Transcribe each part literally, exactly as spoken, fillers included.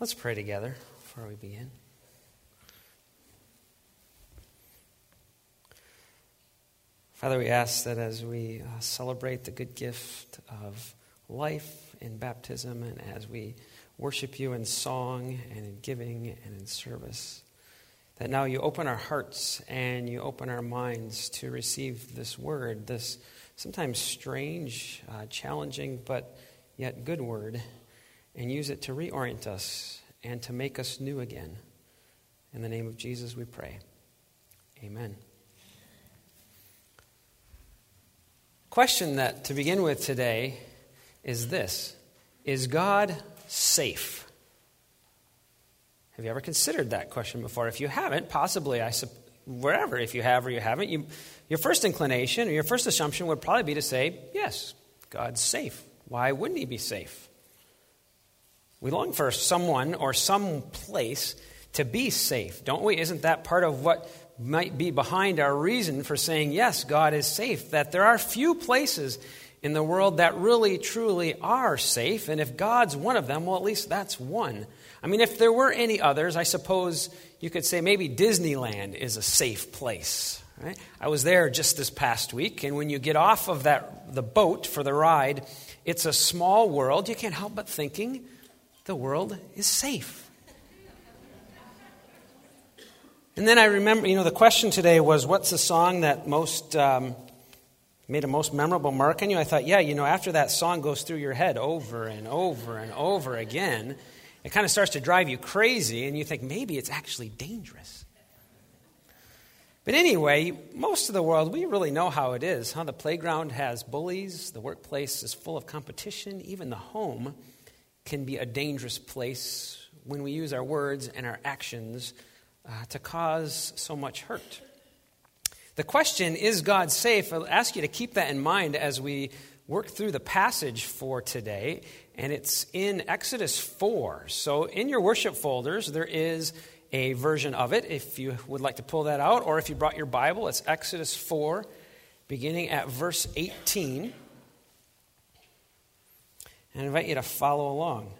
Let's pray together before we begin. Father, we ask that as we uh, celebrate the good gift of life in baptism and as we worship you in song and in giving and in service, that now you open our hearts and you open our minds to receive this word, this sometimes strange, uh, challenging, but yet good word, and use it to reorient us and to make us new again. In the name of Jesus we pray. Amen. Question that to begin with today is this: is God safe? Have you ever considered that question before? If you haven't, possibly, I sup- wherever, if you have or you haven't, you, your first inclination or your first assumption would probably be to say, yes, God's safe. Why wouldn't he be safe? We long for someone or some place to be safe, don't we? Isn't that part of what might be behind our reason for saying, yes, God is safe? That there are few places in the world that really, truly are safe. And if God's one of them, well, at least that's one. I mean, if there were any others, I suppose you could say maybe Disneyland is a safe place. Right? I was there just this past week, and when you get off of that the boat for the ride, it's a small world. You can't help but thinking the world is safe. And then I remember, you know, the question today was, what's the song that most um, made a most memorable mark on you? I thought, yeah, you know, after that song goes through your head over and over and over again, it kind of starts to drive you crazy, and you think maybe it's actually dangerous. But anyway, most of the world, we really know how it is. How the playground has bullies, the workplace is full of competition, even the home can be a dangerous place when we use our words and our actions uh, to cause so much hurt. The question, is God safe? I'll ask you to keep that in mind as we work through the passage for today, and it's in Exodus four. So in your worship folders, there is a version of it, if you would like to pull that out, or if you brought your Bible, it's Exodus four, beginning at verse eighteen. And I invite you to follow along.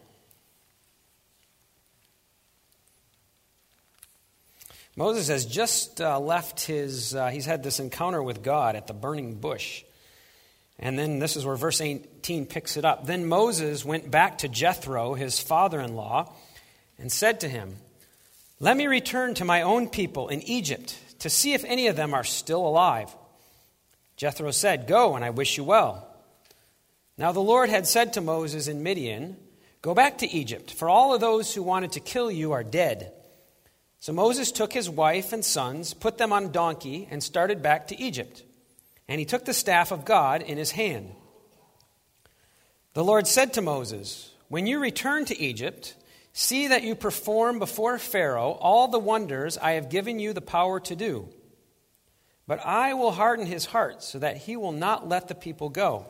Moses has just uh, left his, uh, he's had this encounter with God at the burning bush. And then this is where verse eighteen picks it up. Then Moses went back to Jethro, his father-in-law, and said to him, "Let me return to my own people in Egypt to see if any of them are still alive." Jethro said, "Go, and I wish you well." Now the Lord had said to Moses in Midian, "Go back to Egypt, for all of those who wanted to kill you are dead." So Moses took his wife and sons, put them on a donkey, and started back to Egypt. And he took the staff of God in his hand. The Lord said to Moses, "When you return to Egypt, see that you perform before Pharaoh all the wonders I have given you the power to do. But I will harden his heart so that he will not let the people go.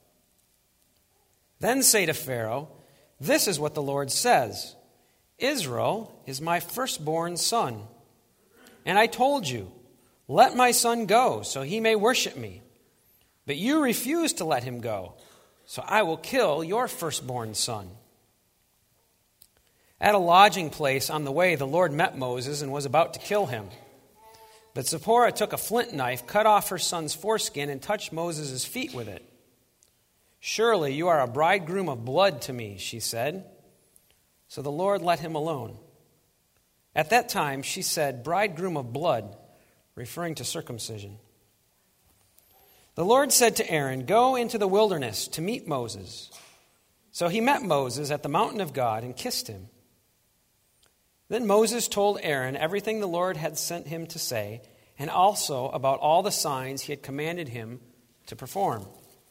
Then say to Pharaoh, 'This is what the Lord says. Israel is my firstborn son. And I told you, let my son go so he may worship me. But you refuse to let him go, so I will kill your firstborn son.'" At a lodging place on the way, the Lord met Moses and was about to kill him. But Zipporah took a flint knife, cut off her son's foreskin, and touched Moses' feet with it. "Surely you are a bridegroom of blood to me," she said. So the Lord let him alone. At that time she said, "Bridegroom of blood," referring to circumcision. The Lord said to Aaron, "Go into the wilderness to meet Moses." So he met Moses at the mountain of God and kissed him. Then Moses told Aaron everything the Lord had sent him to say, and also about all the signs he had commanded him to perform.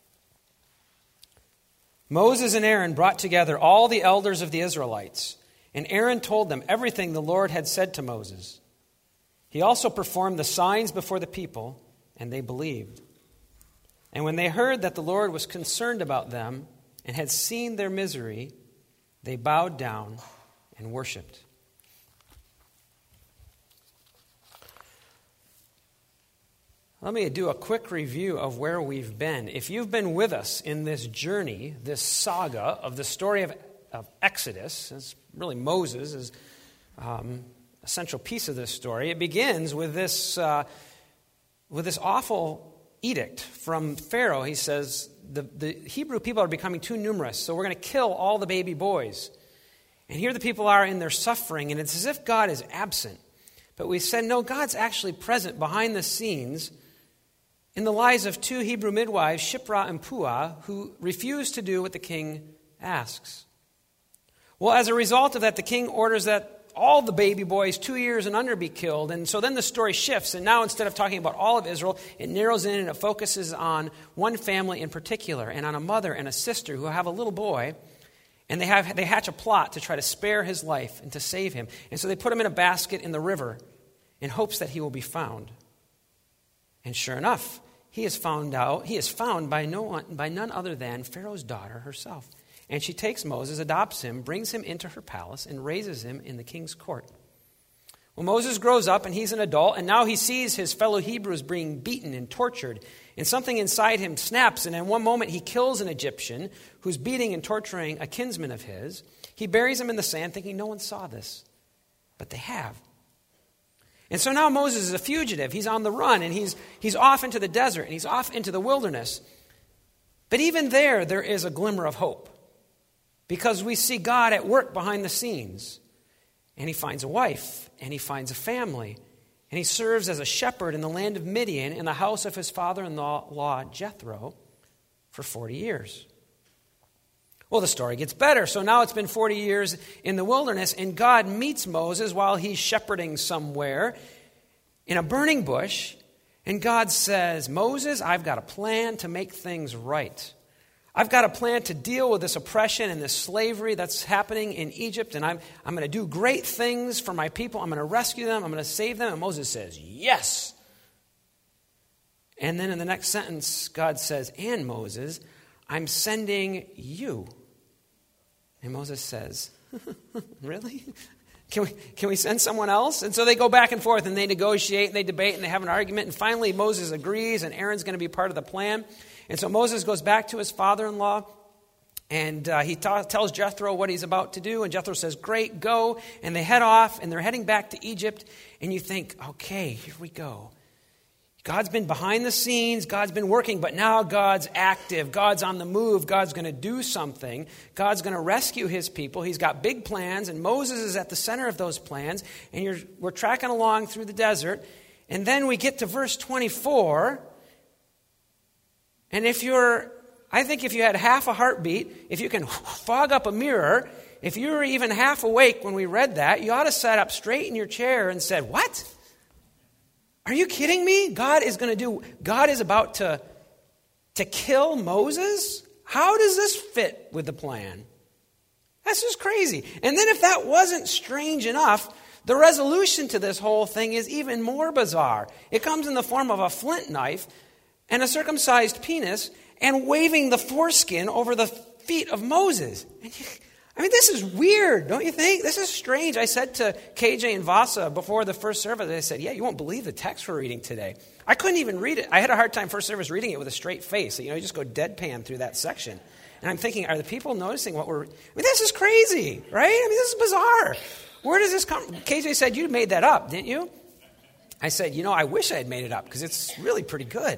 Moses and Aaron brought together all the elders of the Israelites, and Aaron told them everything the Lord had said to Moses. He also performed the signs before the people, and they believed. And when they heard that the Lord was concerned about them and had seen their misery, they bowed down and worshipped. Let me do a quick review of where we've been. If you've been with us in this journey, this saga of the story of of Exodus. It's really Moses is um, a central piece of this story. It begins with this, uh, with this awful edict from Pharaoh. He says, the, the Hebrew people are becoming too numerous, so we're going to kill all the baby boys. And here the people are in their suffering, and it's as if God is absent. But we said, no, God's actually present behind the scenes in the lives of two Hebrew midwives, Shiphrah and Puah, who refuse to do what the king asks. Well, as a result of that, the king orders that all the baby boys two years and under be killed. And so then the story shifts, and now instead of talking about all of Israel, it narrows in and it focuses on one family in particular, and on a mother and a sister who have a little boy. And they have they hatch a plot to try to spare his life and to save him. And so they put him in a basket in the river in hopes that he will be found. And sure enough, he is found out. He is found by no one, by none other than Pharaoh's daughter herself. And she takes Moses, adopts him, brings him into her palace, and raises him in the king's court. Well, Moses grows up, and he's an adult, and now he sees his fellow Hebrews being beaten and tortured. And something inside him snaps, and in one moment he kills an Egyptian who's beating and torturing a kinsman of his. He buries him in the sand, thinking no one saw this. But they have. And so now Moses is a fugitive. He's on the run, and he's, he's off into the desert, and he's off into the wilderness. But even there, there is a glimmer of hope. Because we see God at work behind the scenes. And he finds a wife, and he finds a family. And he serves as a shepherd in the land of Midian in the house of his father-in-law Jethro for forty years. Well, the story gets better. So now it's been forty years in the wilderness, and God meets Moses while he's shepherding somewhere in a burning bush. And God says, Moses, I've got a plan to make things right. I've got a plan to deal with this oppression and this slavery that's happening in Egypt, and I'm, I'm going to do great things for my people. I'm going to rescue them. I'm going to save them. And Moses says, yes. And then in the next sentence, God says, and Moses, I'm sending you. And Moses says, really? Can we, can we send someone else? And so they go back and forth, and they negotiate, and they debate, and they have an argument. And finally, Moses agrees, and Aaron's going to be part of the plan. And so Moses goes back to his father-in-law, and uh, he ta- tells Jethro what he's about to do. And Jethro says, great, go. And they head off, and they're heading back to Egypt. And you think, okay, here we go. God's been behind the scenes. God's been working, but now God's active. God's on the move. God's going to do something. God's going to rescue his people. He's got big plans, and Moses is at the center of those plans. And you're, we're tracking along through the desert. And then we get to verse twenty-four. And if you're, I think if you had half a heartbeat, if you can fog up a mirror, if you were even half awake when we read that, you ought to sit up straight in your chair and said, what? Are you kidding me? God is going to do, God is about to, to kill Moses? How does this fit with the plan? That's just crazy. And then if that wasn't strange enough, the resolution to this whole thing is even more bizarre. It comes in the form of a flint knife and a circumcised penis, and waving the foreskin over the feet of Moses. I mean, this is weird, don't you think? This is strange. I said to K J and Vasa before the first service, I said, yeah, you won't believe the text we're reading today. I couldn't even read it. I had a hard time first service reading it with a straight face. You know, you just go deadpan through that section. And I'm thinking, are the people noticing what we're... I mean, this is crazy, right? I mean, this is bizarre. Where does this come... K J said, you made that up, didn't you? I said, you know, I wish I had made it up, because it's really pretty good.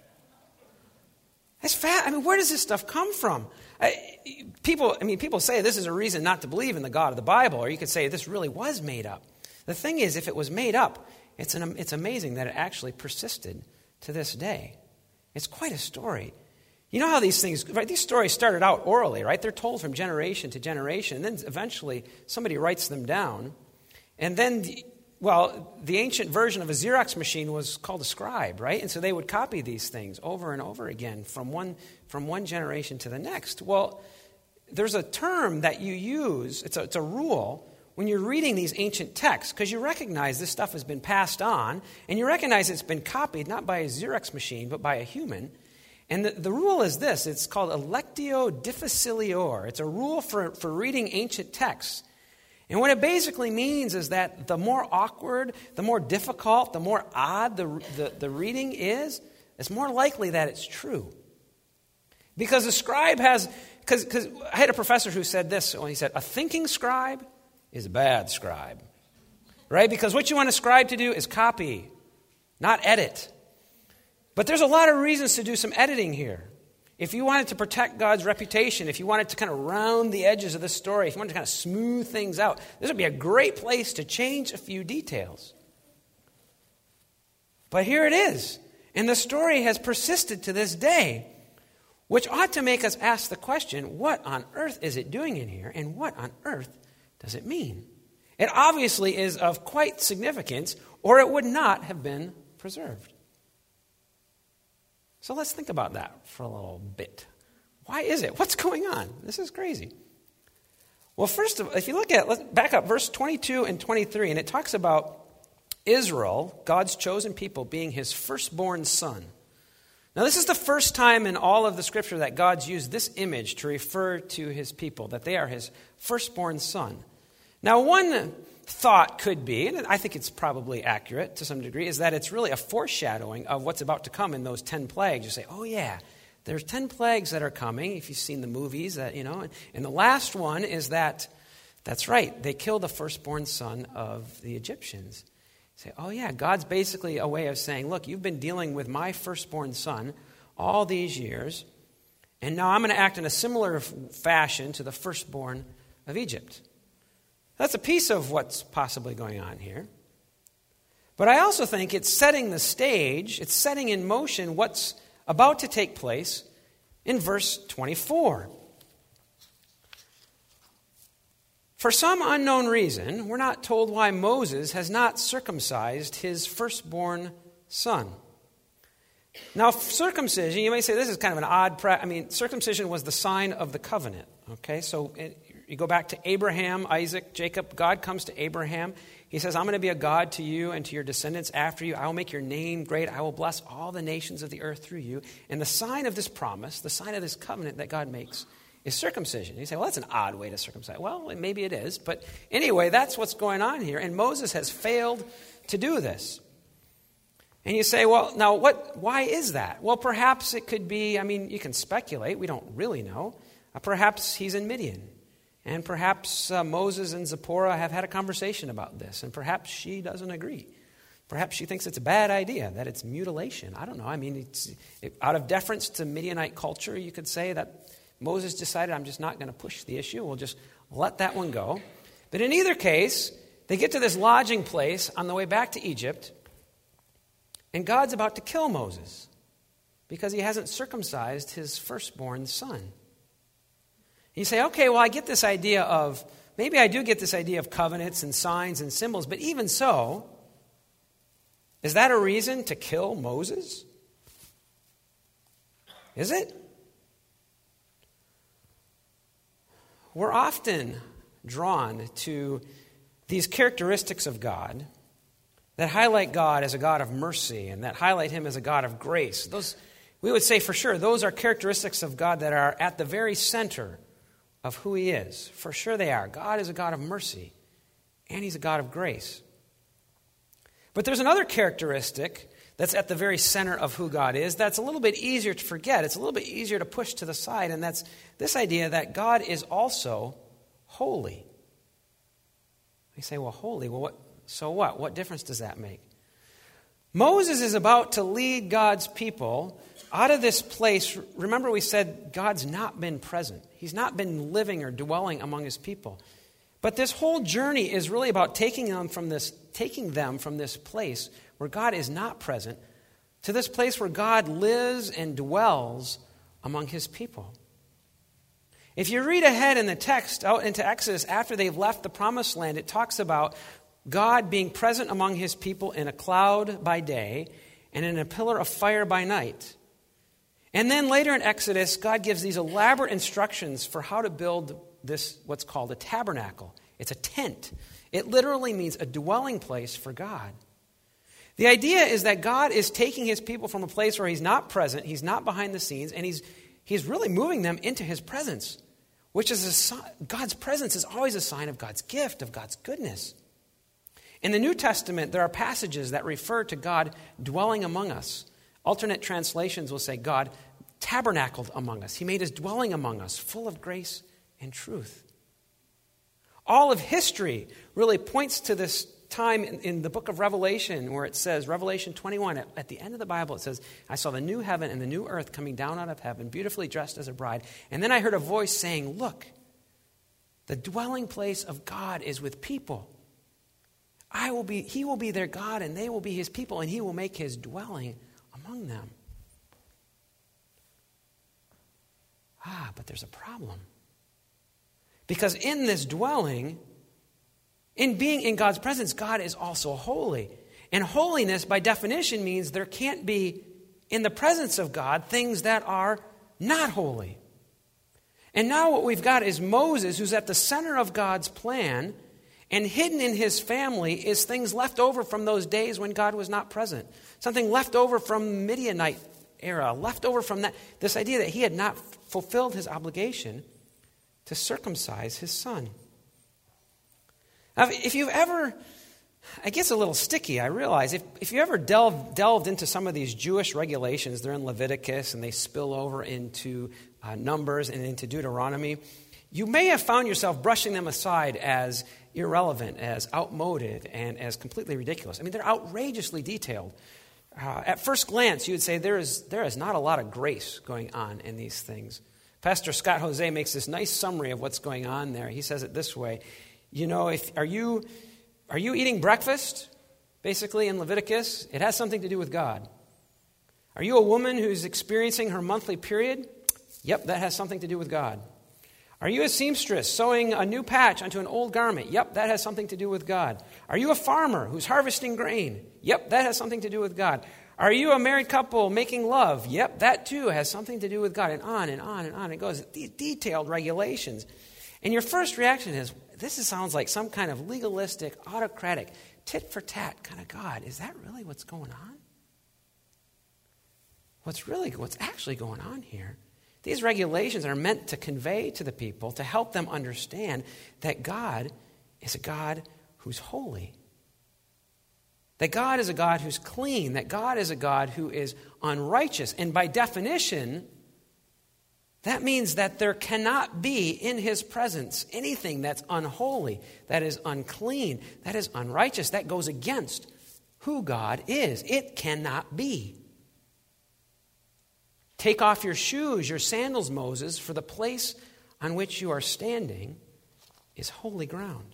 That's fat. I mean, where does this stuff come from? I, people, I mean, people say this is a reason not to believe in the God of the Bible, or you could say this really was made up. The thing is, if it was made up, it's an, it's amazing that it actually persisted to this day. It's quite a story. You know how these things, right? These stories started out orally, right? They're told from generation to generation, and then eventually somebody writes them down, and then. The, Well, the ancient version of a Xerox machine was called a scribe, right? And so they would copy these things over and over again from one from one generation to the next. Well, there's a term that you use, it's a, it's a rule, when you're reading these ancient texts, because you recognize this stuff has been passed on, and you recognize it's been copied not by a Xerox machine, but by a human. And the, the rule is this, it's called electio difficilior. It's a rule for, for reading ancient texts. And what it basically means is that the more awkward, the more difficult, the more odd the, the, the reading is, it's more likely that it's true. Because the scribe has because I had a professor who said this when he said, a thinking scribe is a bad scribe. Right? Because what you want a scribe to do is copy, not edit. But there's a lot of reasons to do some editing here. If you wanted to protect God's reputation, if you wanted to kind of round the edges of this story, if you wanted to kind of smooth things out, this would be a great place to change a few details. But here it is. And the story has persisted to this day, which ought to make us ask the question, what on earth is it doing in here, and what on earth does it mean? It obviously is of quite significance, or it would not have been preserved. So let's think about that for a little bit. Why is it? What's going on? This is crazy. Well, first of all, if you look at, let's back up, verse twenty-two and twenty-three, and it talks about Israel, God's chosen people, being his firstborn son. Now, this is the first time in all of the scripture that God's used this image to refer to his people, that they are his firstborn son. Now, one thought could be, and I think it's probably accurate to some degree, is that it's really a foreshadowing of what's about to come in those ten plagues. You say, oh yeah, there's ten plagues that are coming, if you've seen the movies, that you know. And the last one is that, that's right, they killed the firstborn son of the Egyptians. You say, oh yeah, God's basically a way of saying, look, you've been dealing with my firstborn son all these years, and now I'm going to act in a similar fashion to the firstborn of Egypt. That's a piece of what's possibly going on here. But I also think it's setting the stage, it's setting in motion what's about to take place in verse twenty-four. For some unknown reason, we're not told why Moses has not circumcised his firstborn son. Now, circumcision, you may say this is kind of an odd practice. I mean, circumcision was the sign of the covenant. Okay, so it, you go back to Abraham, Isaac, Jacob. God comes to Abraham. He says, I'm going to be a God to you and to your descendants after you. I will make your name great. I will bless all the nations of the earth through you. And the sign of this promise, the sign of this covenant that God makes, is circumcision. You say, well, that's an odd way to circumcise. Well, maybe it is. But anyway, that's what's going on here. And Moses has failed to do this. And you say, well, now what? Why is that? Well, perhaps it could be, I mean, you can speculate. We don't really know. Uh, perhaps he's in Midian. And perhaps uh, Moses and Zipporah have had a conversation about this. And perhaps she doesn't agree. Perhaps she thinks it's a bad idea, that it's mutilation. I don't know. I mean, it's, it, out of deference to Midianite culture, you could say that Moses decided, I'm just not going to push the issue. We'll just let that one go. But in either case, they get to this lodging place on the way back to Egypt. And God's about to kill Moses because he hasn't circumcised his firstborn son. You say, okay, well, I get this idea of, maybe I do get this idea of covenants and signs and symbols, but even so, is that a reason to kill Moses? Is it? We're often drawn to these characteristics of God that highlight God as a God of mercy and that highlight him as a God of grace. Those, we would say for sure, those are characteristics of God that are at the very center of who he is. For sure they are. God is a God of mercy, and he's a God of grace. But there's another characteristic that's at the very center of who God is that's a little bit easier to forget. It's a little bit easier to push to the side, and that's this idea that God is also holy. You say, well, holy, well, what, so what? What difference does that make? Moses is about to lead God's people out of this place. Remember, we said God's not been present. He's not been living or dwelling among his people. But this whole journey is really about taking them from this, taking them from this place where God is not present to this place where God lives and dwells among his people. If you read ahead in the text out into Exodus, after they've left the promised land, it talks about God being present among his people in a cloud by day and in a pillar of fire by night. And then later in Exodus, God gives these elaborate instructions for how to build this, what's called a tabernacle. It's a tent. It literally means a dwelling place for God. The idea is that God is taking his people from a place where he's not present, he's not behind the scenes, and he's he's really moving them into his presence, which is a, God's presence is always a sign of God's gift, of God's goodness. In the New Testament, there are passages that refer to God dwelling among us. Alternate translations will say God tabernacled among us. He made his dwelling among us, full of grace and truth. All of history really points to this time in, in the book of Revelation where it says, Revelation twenty-one, at, at the end of the Bible, it says, I saw the new heaven and the new earth coming down out of heaven, beautifully dressed as a bride. And then I heard a voice saying, look, the dwelling place of God is with people. I will be, he will be their God, and they will be his people, and he will make his dwelling among them. Ah, but there's a problem. Because in this dwelling, in being in God's presence, God is also holy. And holiness, by definition, means there can't be, in the presence of God, things that are not holy. And now what we've got is Moses, who's at the center of God's plan, and hidden in his family is things left over from those days when God was not present. Something left over from Midianite era, left over from that, this idea that he had not fulfilled his obligation to circumcise his son. Now, if you've ever, it gets a little sticky, I realize. If, if you ever delved, delved into some of these Jewish regulations, they're in Leviticus and they spill over into uh, Numbers and into Deuteronomy, you may have found yourself brushing them aside as irrelevant, as outmoded, and as completely ridiculous. I mean, they're outrageously detailed. Uh, at first glance, you would say there is there is not a lot of grace going on in these things. Pastor Scott Jose makes this nice summary of what's going on there. He says it this way: you know, if are you are you eating breakfast, basically in Leviticus? It has something to do with God. Are you a woman who's experiencing her monthly period? Yep, that has something to do with God. Are you a seamstress sewing a new patch onto an old garment? Yep, that has something to do with God. Are you a farmer who's harvesting grain? Yep, that has something to do with God. Are you a married couple making love? Yep, that too has something to do with God. And on and on and on it goes. These detailed regulations. And your first reaction is, this sounds like some kind of legalistic, autocratic, tit-for-tat kind of God. Is that really what's going on? What's really, what's actually going on here? These regulations are meant to convey to the people, to help them understand that God is a God who's holy. That God is a God who's clean. That God is a God who is unrighteous. And by definition, that means that there cannot be in his presence anything that's unholy, that is unclean, that is unrighteous, that goes against who God is. It cannot be. Take off your shoes, your sandals, Moses, for the place on which you are standing is holy ground.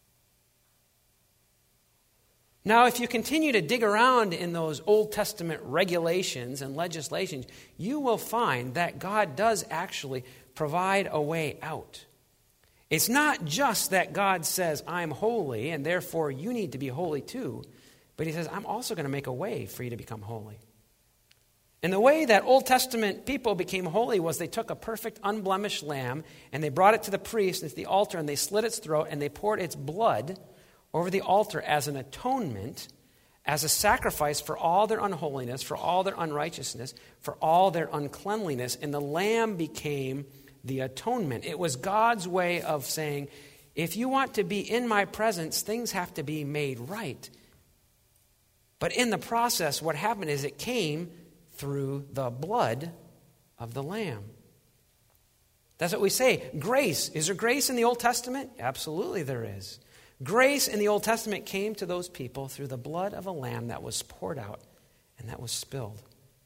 Now, if you continue to dig around in those Old Testament regulations and legislations, you will find that God does actually provide a way out. It's not just that God says, I'm holy, and therefore you need to be holy too, but he says, I'm also going to make a way for you to become holy. And the way that Old Testament people became holy was they took a perfect, unblemished lamb and they brought it to the priest and to the altar and they slit its throat and they poured its blood over the altar as an atonement, as a sacrifice for all their unholiness, for all their unrighteousness, for all their uncleanliness. And the lamb became the atonement. It was God's way of saying, if you want to be in my presence, things have to be made right. But in the process, what happened is it came through the blood of the Lamb. That's what we say. Grace. Is there grace in the Old Testament? Absolutely there is. Grace in the Old Testament came to those people through the blood of a lamb that was poured out and that was spilled.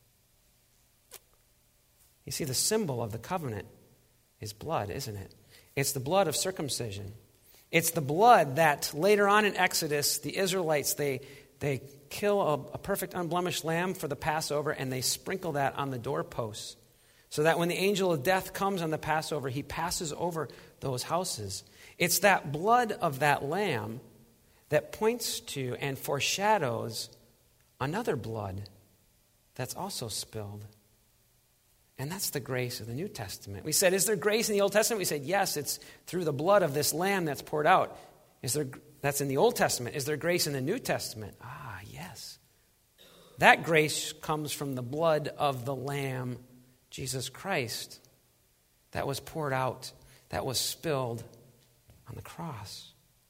You see, the symbol of the covenant is blood, isn't it? It's the blood of circumcision. It's the blood that later on in Exodus, the Israelites, they They kill a, a perfect unblemished lamb for the Passover and they sprinkle that on the doorposts so that when the angel of death comes on the Passover, he passes over those houses. It's that blood of that lamb that points to and foreshadows another blood that's also spilled. And that's the grace of the New Testament. We said, is there grace in the Old Testament? We said, yes, it's through the blood of this lamb that's poured out. Is there? That's in the Old Testament. Is there grace in the New Testament? Ah, yes. That grace comes from the blood of the Lamb, Jesus Christ, that was poured out, that was spilled on the cross.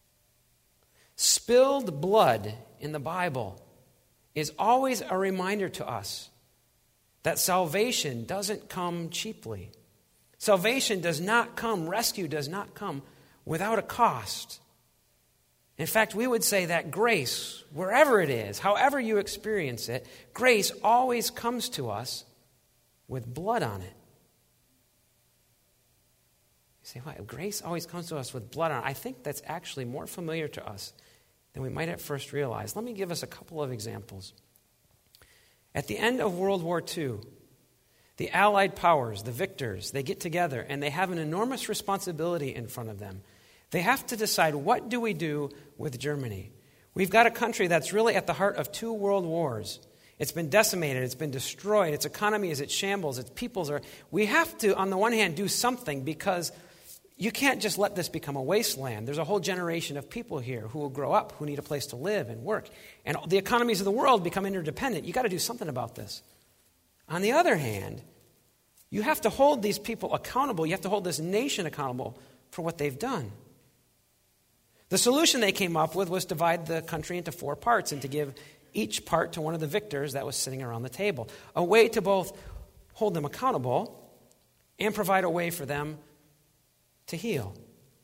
Spilled blood in the Bible is always a reminder to us that salvation doesn't come cheaply. Salvation does not come, rescue does not come without a cost. In fact, we would say that grace, wherever it is, however you experience it, grace always comes to us with blood on it. You say, what? Grace always comes to us with blood on it. I think that's actually more familiar to us than we might at first realize. Let me give us a couple of examples. At the end of World War Two, the Allied powers, the victors, they get together and they have an enormous responsibility in front of them. They have to decide, what do we do with Germany? We've got a country that's really at the heart of two world wars. It's been decimated. It's been destroyed. Its economy is at shambles. Its peoples are... We have to, on the one hand, do something because you can't just let this become a wasteland. There's a whole generation of people here who will grow up, who need a place to live and work. And the economies of the world become interdependent. You've got to do something about this. On the other hand, you have to hold these people accountable. You have to hold this nation accountable for what they've done. The solution they came up with was to divide the country into four parts and to give each part to one of the victors that was sitting around the table. A way to both hold them accountable and provide a way for them to heal.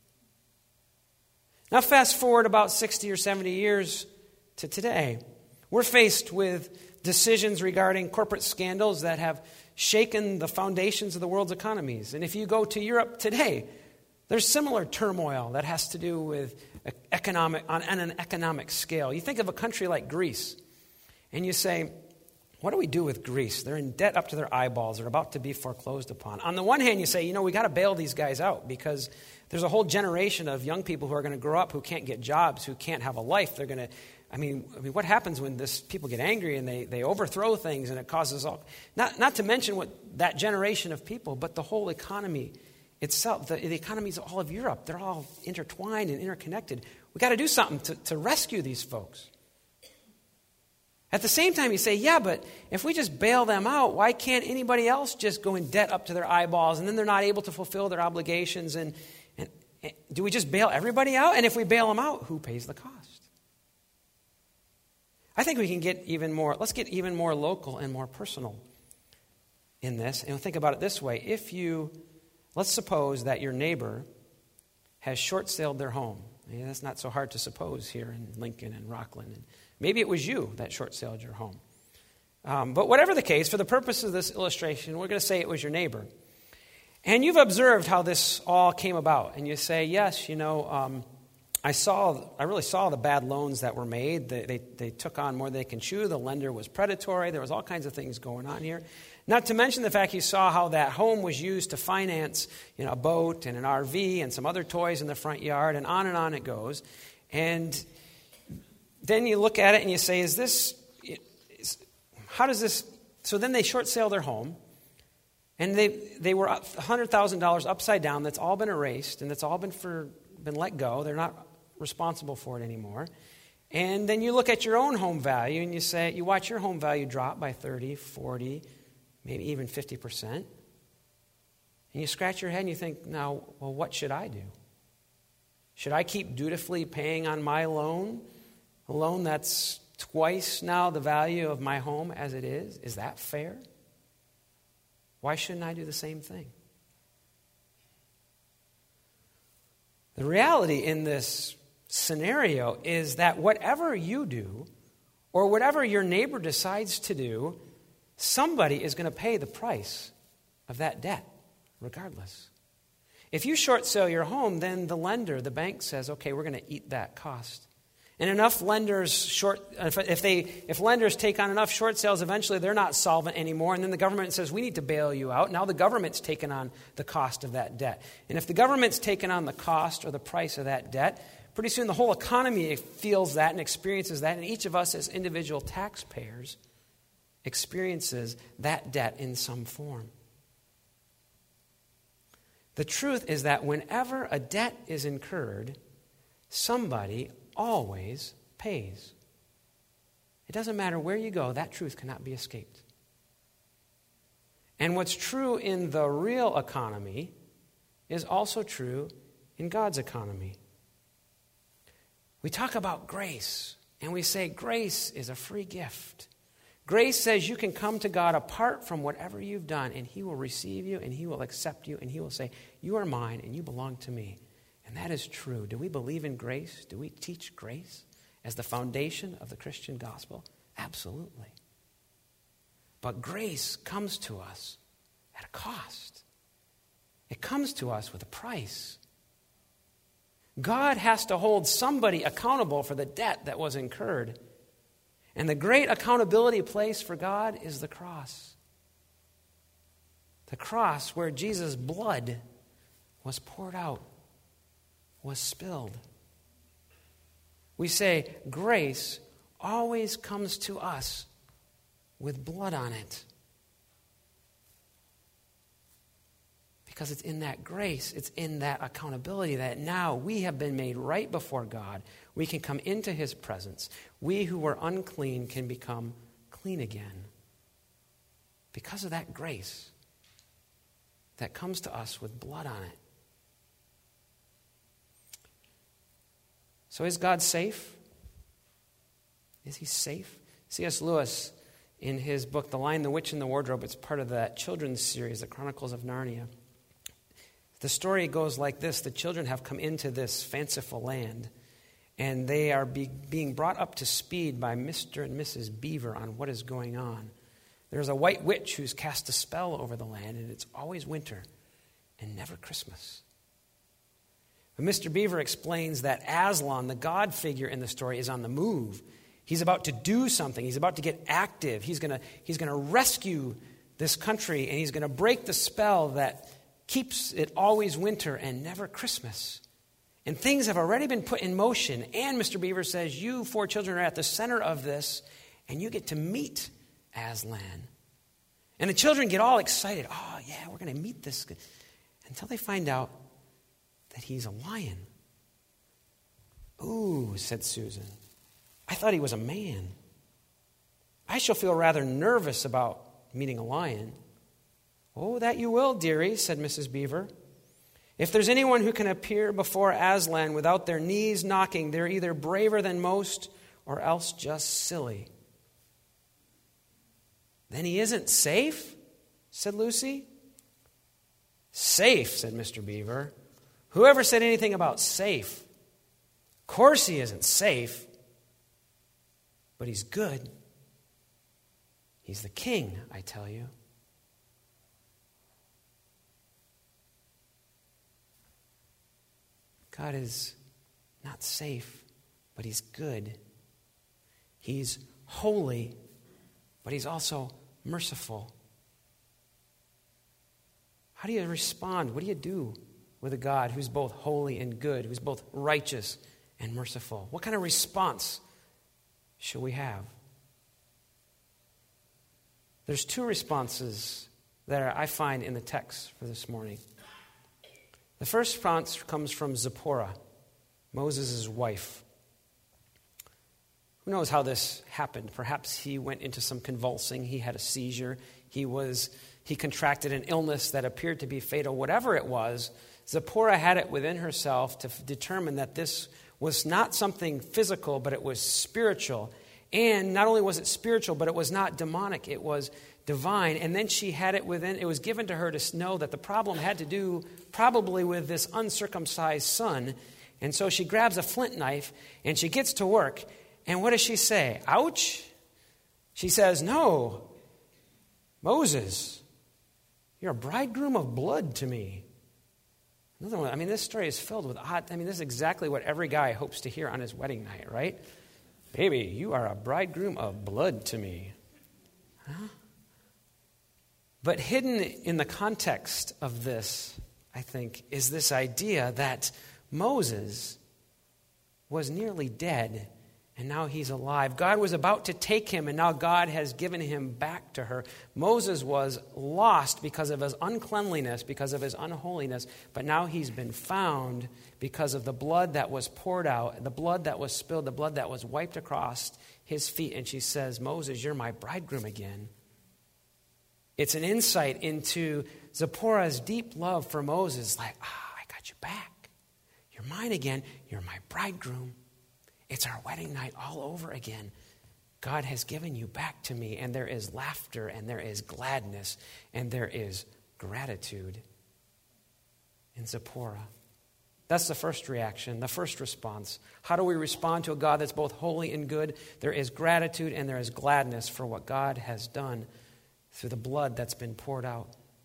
Now fast forward about sixty or seventy years to today. We're faced with decisions regarding corporate scandals that have shaken the foundations of the world's economies. And if you go to Europe today, there's similar turmoil that has to do with economic, on, on an economic scale. You think of a country like Greece, and you say, what do we do with Greece? They're in debt up to their eyeballs. They're about to be foreclosed upon. On the one hand, you say, you know, we got to bail these guys out because there's a whole generation of young people who are going to grow up who can't get jobs, who can't have a life. They're going to, I mean, I mean, what happens when this people get angry and they, they overthrow things and it causes all, not, not to mention what that generation of people, but the whole economy itself, the, the economies of all of Europe, they're all intertwined and interconnected. We got to do something to, to rescue these folks. At the same time, you say, yeah, but if we just bail them out, why can't anybody else just go in debt up to their eyeballs and then they're not able to fulfill their obligations? And, and, and do we just bail everybody out? And if we bail them out, who pays the cost? I think we can get even more, let's get even more local and more personal in this. And think about it this way. If you, let's suppose that your neighbor has short-sailed their home. Yeah, that's not so hard to suppose here in Lincoln and Rockland. And maybe it was you that short-sailed your home. Um, but whatever the case, for the purpose of this illustration, we're going to say it was your neighbor. And you've observed how this all came about. And you say, yes, you know, um, I saw, I really saw the bad loans that were made. They, they, they took on more than they can chew. The lender was predatory. There was all kinds of things going on here. Not to mention the fact you saw how that home was used to finance, you know, a boat and an R V and some other toys in the front yard, and on and on it goes. And then you look at it and you say, is this, is, how does this, so then they short sale their home, and they they were one hundred thousand dollars upside down. That's all been erased, and that's all been for been let go. They're not responsible for it anymore. And then you look at your own home value and you say, you watch your home value drop by thirty, forty, maybe even fifty percent. And you scratch your head and you think, now, well, what should I do? Should I keep dutifully paying on my loan? A loan that's twice now the value of my home as it is? Is that fair? Why shouldn't I do the same thing? The reality in this scenario is that whatever you do or whatever your neighbor decides to do, somebody is going to pay the price of that debt, regardless. If you short sell your home, then the lender, the bank says, okay, we're going to eat that cost. And enough lenders short, if they, if lenders take on enough short sales, eventually they're not solvent anymore. And then the government says, we need to bail you out. Now the government's taken on the cost of that debt. And if the government's taken on the cost or the price of that debt, pretty soon the whole economy feels that and experiences that. And each of us as individual taxpayers experiences that debt in some form. The truth is that whenever a debt is incurred, somebody always pays. It doesn't matter where you go, that truth cannot be escaped. And what's true in the real economy is also true in God's economy. We talk about grace, and we say grace is a free gift. Grace says you can come to God apart from whatever you've done, and he will receive you, and he will accept you, and he will say, you are mine, and you belong to me. And that is true. Do we believe in grace? Do we teach grace as the foundation of the Christian gospel? Absolutely. But grace comes to us at a cost. It comes to us with a price. God has to hold somebody accountable for the debt that was incurred. And the great accountability place for God is the cross. The cross where Jesus' blood was poured out, was spilled. We say grace always comes to us with blood on it. Because it's in that grace, it's in that accountability that now we have been made right before God. We can come into his presence. We who were unclean can become clean again. Because of that grace that comes to us with blood on it. So is God safe? Is he safe? C S Lewis, in his book, The Lion, the Witch, and the Wardrobe, it's part of that children's series, The Chronicles of Narnia. The story goes like this. The children have come into this fanciful land, and they are be, being brought up to speed by Mister and Missus Beaver on what is going on. There's a white witch who's cast a spell over the land, and it's always winter and never Christmas. But Mister Beaver explains that Aslan, the God figure in the story, is on the move. He's about to do something. He's about to get active. He's going to, he's going to rescue this country, and he's going to break the spell that keeps it always winter and never Christmas. And things have already been put in motion. And Mister Beaver says, you four children are at the center of this, and you get to meet Aslan. And the children get all excited. Oh, yeah, we're going to meet this. Until they find out that he's a lion. Ooh, said Susan. I thought he was a man. I shall feel rather nervous about meeting a lion. Oh, that you will, dearie, said Missus Beaver. If there's anyone who can appear before Aslan without their knees knocking, they're either braver than most or else just silly. Then he isn't safe, said Lucy. Safe, said Mister Beaver. Whoever said anything about safe? Of course he isn't safe, but he's good. He's the king, I tell you. God is not safe, but he's good. He's holy, but he's also merciful. How do you respond? What do you do with a God who's both holy and good, who's both righteous and merciful? What kind of response should we have? There's two responses that I find in the text for this morning. The first response comes from Zipporah, Moses' wife. Who knows how this happened? Perhaps he went into some convulsing. He had a seizure. He was he contracted an illness that appeared to be fatal. Whatever it was, Zipporah had it within herself to f- determine that this was not something physical, but it was spiritual. And not only was it spiritual, but it was not demonic. It was divine. And then she had it within, it was given to her to know that the problem had to do probably with this uncircumcised son. And so she grabs a flint knife and she gets to work. And what does she say? Ouch. She says, no, Moses, you're a bridegroom of blood to me. Another one, I mean, this story is filled with odd, I mean, this is exactly what every guy hopes to hear on his wedding night, right? Baby, you are a bridegroom of blood to me. Huh? But hidden in the context of this, I think, is this idea that Moses was nearly dead, and now he's alive. God was about to take him, and now God has given him back to her. Moses was lost because of his uncleanliness, because of his unholiness, but now he's been found because of the blood that was poured out, the blood that was spilled, the blood that was wiped across his feet. And she says, Moses, you're my bridegroom again. It's an insight into Zipporah's deep love for Moses, like, ah, I got you back. You're mine again. You're my bridegroom. It's our wedding night all over again. God has given you back to me, and there is laughter, and there is gladness, and there is gratitude in Zipporah. That's the first reaction, the first response. How do we respond to a God that's both holy and good? There is gratitude and there is gladness for what God has done through the blood that's been poured out.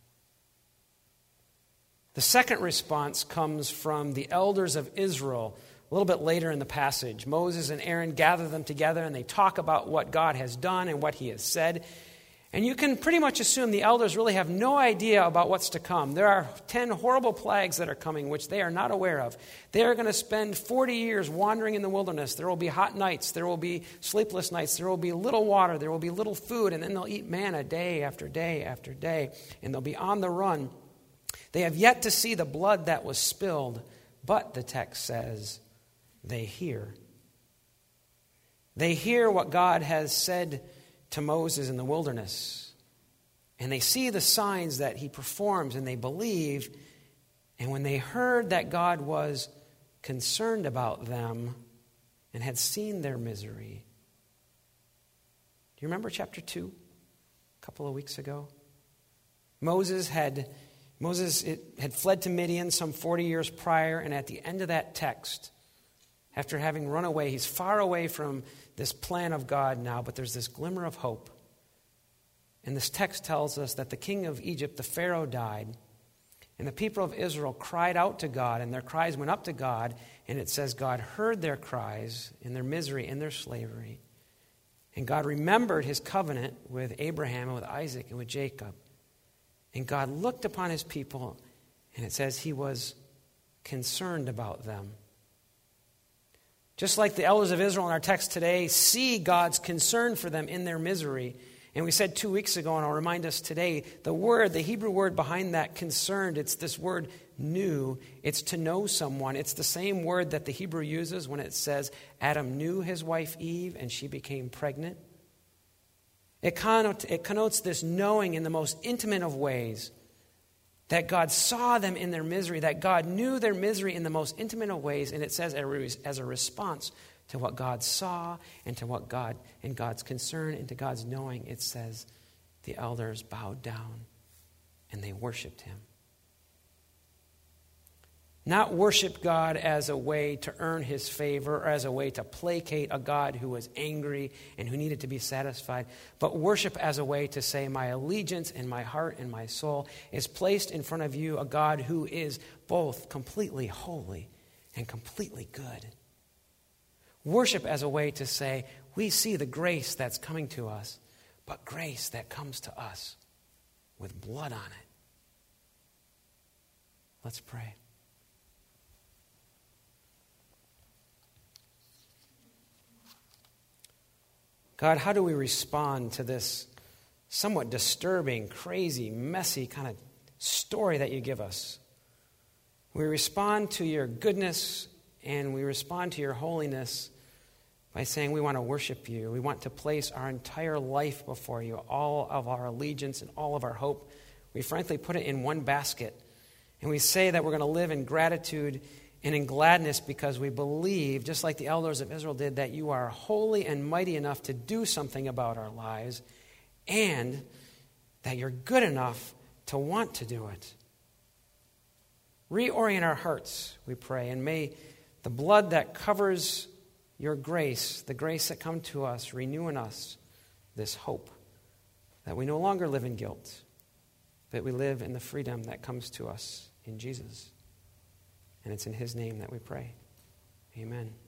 The second response comes from the elders of Israel. A little bit later in the passage, Moses and Aaron gather them together and they talk about what God has done and what he has said. And you can pretty much assume the elders really have no idea about what's to come. There are ten horrible plagues that are coming, which they are not aware of. They are going to spend forty years wandering in the wilderness. There will be hot nights. There will be sleepless nights. There will be little water. There will be little food. And then they'll eat manna day after day after day. And they'll be on the run. They have yet to see the blood that was spilled. But, the text says, they hear. They hear what God has said to Moses in the wilderness. And they see the signs that he performs and they believe. And when they heard that God was concerned about them and had seen their misery. Do you remember chapter two? A couple of weeks ago? Moses had Moses it, had fled to Midian some forty years prior, and at the end of that text, after having run away, he's far away from this plan of God now, but there's this glimmer of hope. And this text tells us that the king of Egypt, the Pharaoh, died. And the people of Israel cried out to God, and their cries went up to God. And it says God heard their cries in their misery, in their slavery. And God remembered his covenant with Abraham and with Isaac and with Jacob. And God looked upon his people, and it says he was concerned about them. Just like the elders of Israel in our text today see God's concern for them in their misery. And we said two weeks ago, and I'll remind us today, the word, the Hebrew word behind that concerned, it's this word knew. It's to know someone. It's the same word that the Hebrew uses when it says Adam knew his wife Eve and she became pregnant. It connotes, it connotes this knowing in the most intimate of ways. That God saw them in their misery, that God knew their misery in the most intimate of ways, and it says as a response to what God saw and to what God and God's concern and to God's knowing, it says the elders bowed down and they worshiped him. Not worship God as a way to earn his favor or as a way to placate a God who was angry and who needed to be satisfied, but worship as a way to say my allegiance and my heart and my soul is placed in front of you, a God who is both completely holy and completely good. Worship as a way to say we see the grace that's coming to us, but grace that comes to us with blood on it. Let's pray. God, how do we respond to this somewhat disturbing, crazy, messy kind of story that you give us? We respond to your goodness and we respond to your holiness by saying we want to worship you. We want to place our entire life before you, all of our allegiance and all of our hope. We frankly put it in one basket. And we say that we're going to live in gratitude and in gladness because we believe, just like the elders of Israel did, that you are holy and mighty enough to do something about our lives and that you're good enough to want to do it. Reorient our hearts, we pray, and may the blood that covers your grace, the grace that comes to us, renew in us this hope that we no longer live in guilt, but we live in the freedom that comes to us in Jesus. And it's in his name that we pray. Amen.